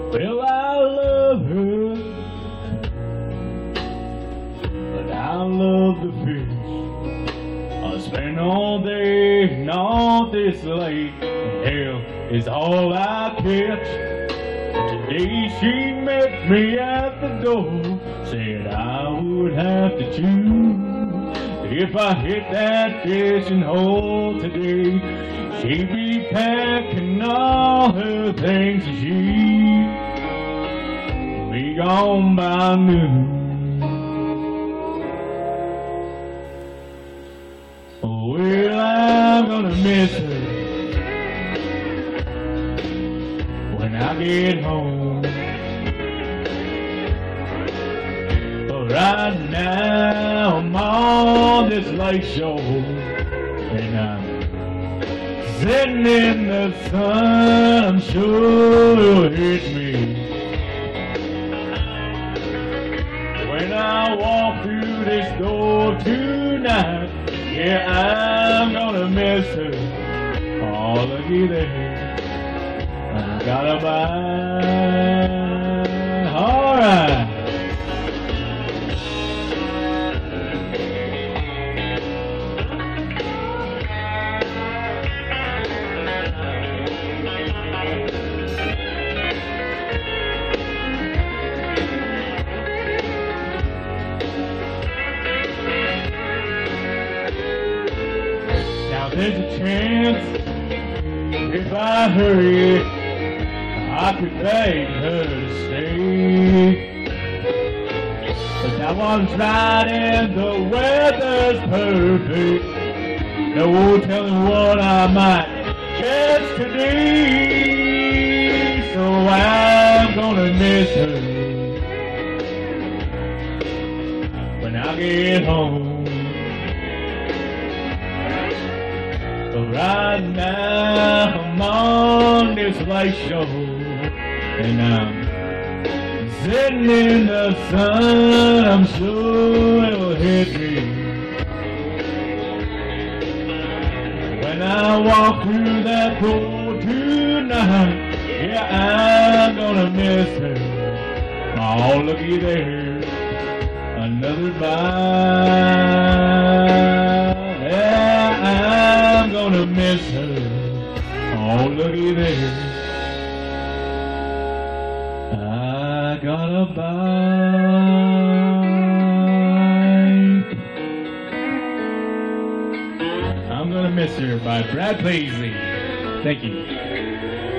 Well, I love her, but I love the fish. I spend all day and all this late, and hell is all I catch. Today she met me at the door, said I would have to choose. If I hit that fishing hole today, she'd be packing all her things and she'd be gone by noon. Well, I'm gonna miss her when I get home. But right now I'm on this lake shore and I'm sitting in the sun. I'm sure it'll hit me when I walk through this door tonight. Yeah, I'm gonna miss her. Oh, looky there, I gotta buy. All right. There's a chance if I hurry, I could beg her to stay. But that one's right and the weather's perfect. No telling what I might catch today. So I'm gonna miss her when I get home. Right now I'm on this lake shore and I'm sitting in the sun. I'm sure it'll hit me when I walk through that door tonight. Yeah, I'm gonna miss her. Oh, looky there, another bite. Yeah, I'm gonna miss her. Oh, looky there, I got a bite. I'm gonna miss her by Brad Paisley. Thank you.